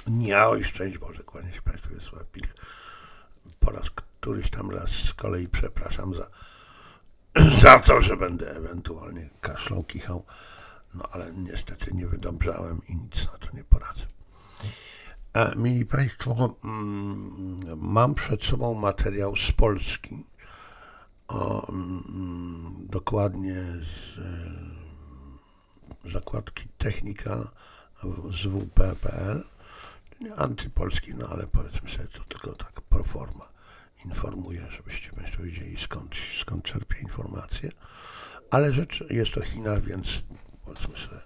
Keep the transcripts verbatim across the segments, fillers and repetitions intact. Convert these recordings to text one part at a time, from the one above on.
Nie, oj, szczęść Boże, kłania się Państwu, Wiesław Pilch. Po raz któryś tam raz z kolei przepraszam za, za to, że będę ewentualnie kaszlał, kichał, no ale niestety nie wydobrzałem i nic na to nie poradzę. E, mili Państwo, mm, mam przed sobą materiał z Polski, o, mm, dokładnie z e, zakładki Technika z w p kropka p l, nie antypolski, no ale powiedzmy sobie to tylko tak pro forma informuję, żebyście Państwo wiedzieli skąd, skąd czerpię informacje, ale rzecz jest to China, więc powiedzmy sobie,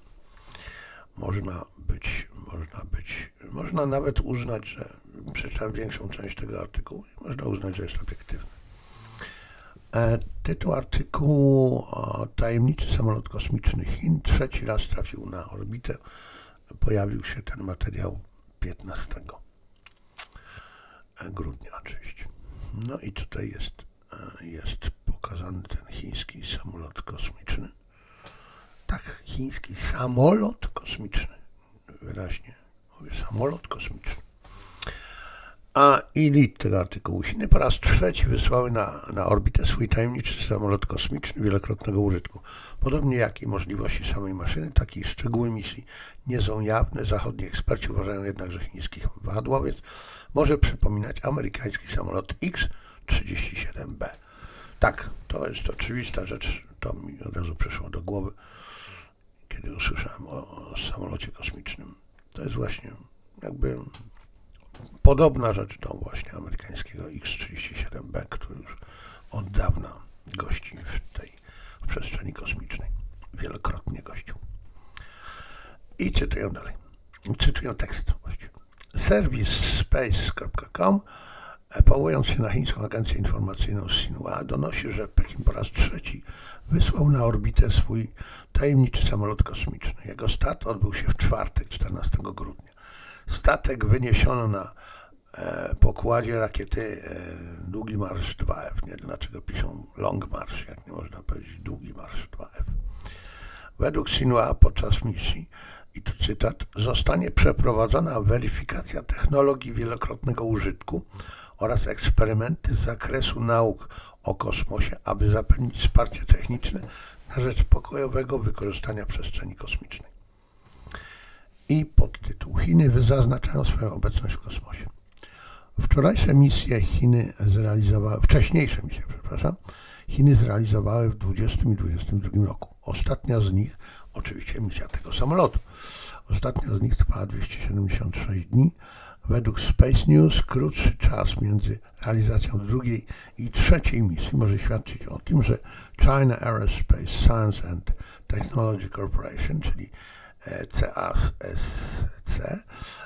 można być, można być, można nawet uznać, że przeczytałem większą część tego artykułu i można uznać, że jest obiektywny. E, tytuł artykułu o tajemniczy samolot kosmiczny Chin trzeci raz trafił na orbitę. Pojawił się ten materiał piętnastego grudnia oczywiście. No i tutaj jest, jest pokazany ten chiński samolot kosmiczny. Tak, chiński samolot kosmiczny. Wyraźnie mówię, samolot kosmiczny. A elit tego artykułu. Chiny po raz trzeci wysłały na, na orbitę swój tajemniczy samolot kosmiczny wielokrotnego użytku. Podobnie jak i możliwości samej maszyny, tak i szczegóły misji nie są jawne. Zachodni eksperci uważają jednak, że chiński wahadłowiec może przypominać amerykański samolot X trzydzieści siedem B. Tak, to jest oczywista rzecz. To mi od razu przyszło do głowy, kiedy usłyszałem o, o samolocie kosmicznym. To jest właśnie jakby podobna rzecz do właśnie amerykańskiego X trzydzieści siedem B, który już od dawna gości w tej w przestrzeni kosmicznej. Wielokrotnie gościł. I cytuję dalej. Cytuję tekst właściwie. Serwis space kropka com, powołując się na chińską agencję informacyjną Xinhua, donosi, że Pekin po raz trzeci wysłał na orbitę swój tajemniczy samolot kosmiczny. Jego start odbył się w czwartek, czternastego grudnia. Statek wyniesiono na e, pokładzie rakiety e, Długi Marsz dwa F. Nie, dlaczego piszą Long March, jak nie można powiedzieć Długi Marsz dwa F. Według Xinhua podczas misji, i tu cytat, zostanie przeprowadzona weryfikacja technologii wielokrotnego użytku oraz eksperymenty z zakresu nauk o kosmosie, aby zapewnić wsparcie techniczne na rzecz pokojowego wykorzystania przestrzeni kosmicznej. I podtytuł. Chiny zaznaczają swoją obecność w kosmosie. Wczorajsze misje Chiny zrealizowały, wcześniejsze misje, przepraszam, Chiny zrealizowały w dwudziestym i dwudziestym drugim roku. Ostatnia z nich, oczywiście misja tego samolotu, ostatnia z nich trwała dwieście siedemdziesiąt sześć dni. Według Space News krótszy czas między realizacją drugiej i trzeciej misji może świadczyć o tym, że China Aerospace Science and Technology Corporation, czyli C A S C,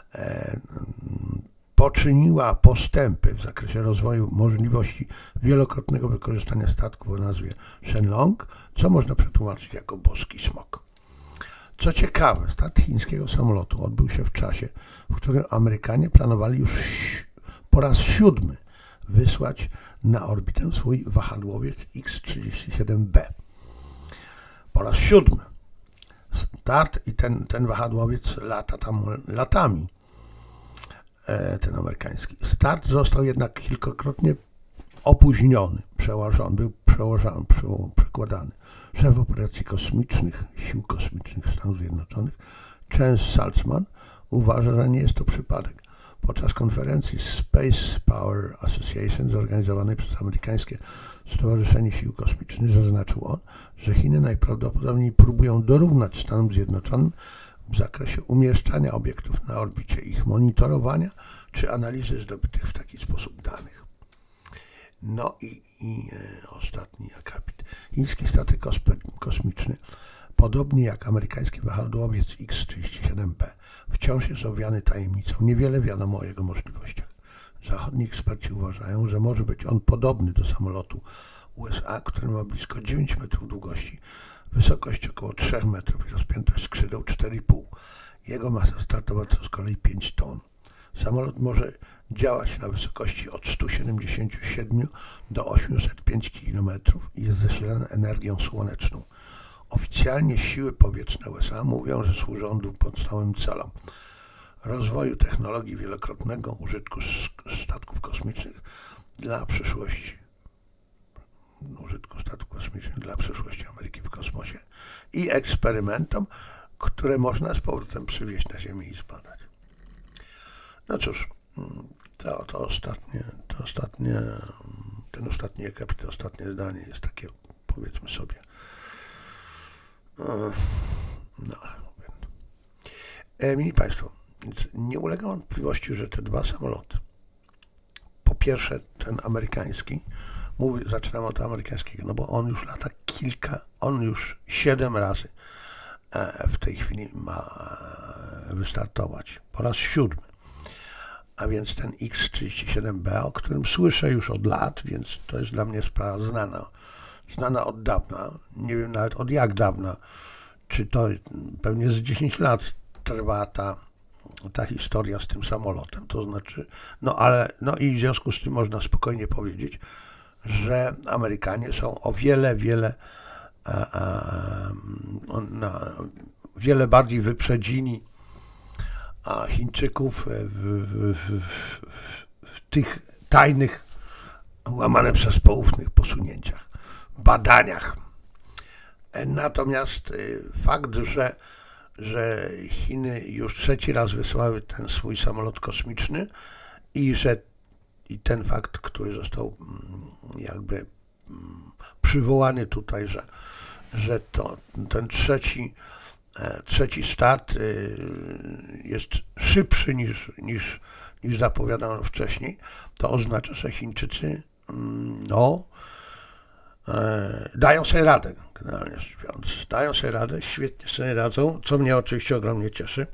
poczyniła postępy w zakresie rozwoju możliwości wielokrotnego wykorzystania statków o nazwie Shenlong, co można przetłumaczyć jako boski smok. Co ciekawe, start chińskiego samolotu odbył się w czasie, w którym Amerykanie planowali już po raz siódmy wysłać na orbitę swój wahadłowiec X trzydzieści siedem B. Po raz siódmy. Start i ten, ten wahadłowiec lata tam latami, e, ten amerykański. Start został jednak kilkakrotnie opóźniony, przełożony, był przełożony, przekładany. Szef operacji kosmicznych Sił Kosmicznych Stanów Zjednoczonych, Chance Saltzman, uważa, że nie jest to przypadek. Podczas konferencji Space Power Association zorganizowanej przez amerykańskie Stowarzyszenie Sił Kosmicznych zaznaczył on, że Chiny najprawdopodobniej próbują dorównać Stanom Zjednoczonym w zakresie umieszczania obiektów na orbicie, ich monitorowania czy analizy zdobytych w taki sposób danych. No i, i e, ostatni akapit. Chiński statek kosmiczny, podobnie jak amerykański wahadłowiec X trzydzieści siedem B, wciąż jest owiany tajemnicą. Niewiele wiadomo o jego możliwościach. Zachodni eksperci uważają, że może być on podobny do samolotu U S A, który ma blisko dziewięć metrów długości, wysokość około trzech metrów i rozpiętość skrzydeł cztery i pół. Jego masa startowa to z kolei pięć ton. Samolot może działać na wysokości od stu siedemdziesięciu siedmiu do osiemset pięć kilometrów i jest zasilany energią słoneczną. Oficjalnie siły powietrzne U S A mówią, że służą dwóm podstawowym celom. rozwoju technologii wielokrotnego użytku statków kosmicznych dla przyszłości, użytku statków kosmicznych dla przyszłości Ameryki w kosmosie i eksperymentom, które można z powrotem przywieźć na Ziemię i zbadać. No cóż, to, to ostatnie, to ostatnie, ten ostatni akapit, to ostatnie zdanie jest takie, powiedzmy sobie, no, e, mili Państwo, nie ulega wątpliwości, że te dwa samoloty, po pierwsze ten amerykański, mówię, zaczynam od amerykańskiego, no bo on już lata kilka, on już siedem razy w tej chwili ma wystartować, po raz siódmy. A więc ten X trzydzieści siedem B, o którym słyszę już od lat, więc to jest dla mnie sprawa znana, znana od dawna, nie wiem nawet od jak dawna, czy to pewnie z dziesięć lat trwa ta, ta historia z tym samolotem, to znaczy, no ale, no i w związku z tym można spokojnie powiedzieć, że Amerykanie są o wiele, wiele a, a, na, wiele bardziej wyprzedzili a Chińczyków w, w, w, w, w tych tajnych, łamane przez poufnych posunięciach, badaniach. Natomiast fakt, że, że Chiny już trzeci raz wysłały ten swój samolot kosmiczny i że i ten fakt, który został jakby przywołany tutaj, że, że to, ten trzeci, trzeci start jest szybszy niż, niż, niż zapowiadano wcześniej, to oznacza, że Chińczycy no, dają sobie radę, generalnie rzecz biorąc. Dają sobie radę, świetnie sobie radzą, co mnie oczywiście ogromnie cieszy.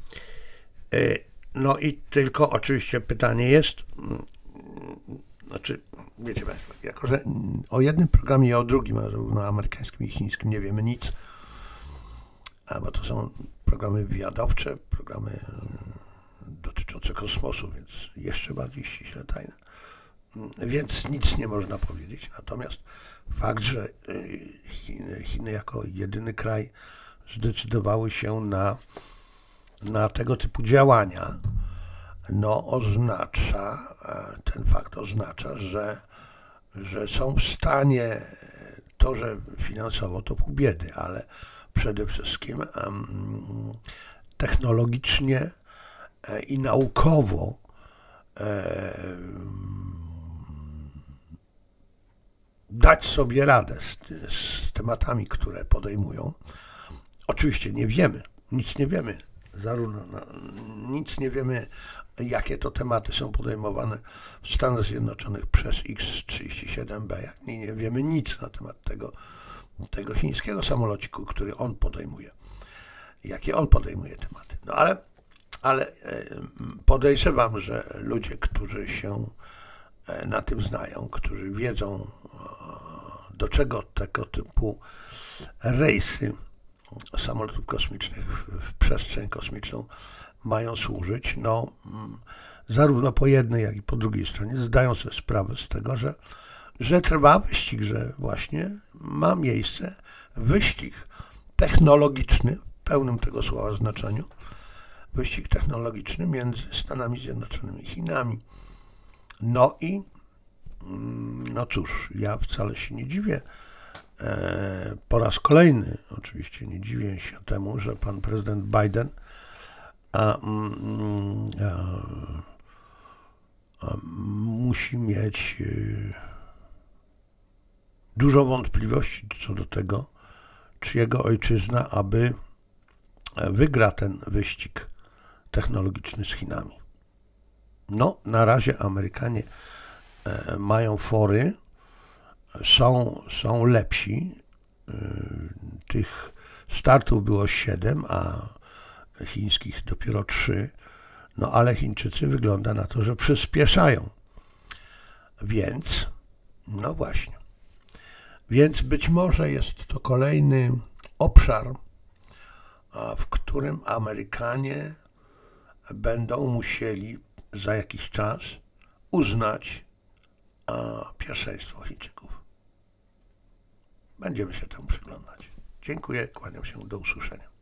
No i tylko oczywiście pytanie jest, znaczy, wiecie Państwo, jako że o jednym programie i o drugim, zarówno amerykańskim i chińskim, nie wiemy nic, bo to są programy wywiadowcze, programy dotyczące kosmosu, więc jeszcze bardziej ściśle tajne, więc nic nie można powiedzieć. Natomiast fakt, że Chiny, Chiny jako jedyny kraj zdecydowały się na, na tego typu działania, no oznacza, ten fakt oznacza, że, że są w stanie, to, że finansowo to pół biedy, ale przede wszystkim um, technologicznie e, i naukowo e, dać sobie radę z, z tematami, które podejmują. Oczywiście nie wiemy, nic nie wiemy, zarówno no, nic nie wiemy, jakie to tematy są podejmowane w Stanach Zjednoczonych przez X trzydzieści siedem B, jak nie, nie wiemy nic na temat tego, tego chińskiego samolociku, który on podejmuje, jakie on podejmuje tematy. No ale, ale podejrzewam, że ludzie, którzy się na tym znają, którzy wiedzą, do czego tego typu rejsy samolotów kosmicznych w, w przestrzeń kosmiczną mają służyć, no zarówno po jednej, jak i po drugiej stronie zdają sobie sprawę z tego, że, że trwa wyścig, że właśnie ma miejsce wyścig technologiczny, w pełnym tego słowa znaczeniu, wyścig technologiczny między Stanami Zjednoczonymi i Chinami. No i no cóż, ja wcale się nie dziwię, e, po raz kolejny oczywiście nie dziwię się temu, że pan prezydent Biden a, a, a, musi mieć e, dużo wątpliwości co do tego, czy jego ojczyzna, aby wygra ten wyścig technologiczny z Chinami. No, na razie Amerykanie e, mają fory, są, są lepsi. E, tych startów było siedem, a chińskich dopiero trzy. No, ale Chińczycy wygląda na to, że przyspieszają. Więc, no właśnie. Więc być może jest to kolejny obszar, w którym Amerykanie będą musieli za jakiś czas uznać a, pierwszeństwo Chińczyków. Będziemy się temu przyglądać. Dziękuję, kłaniam się, do usłyszenia.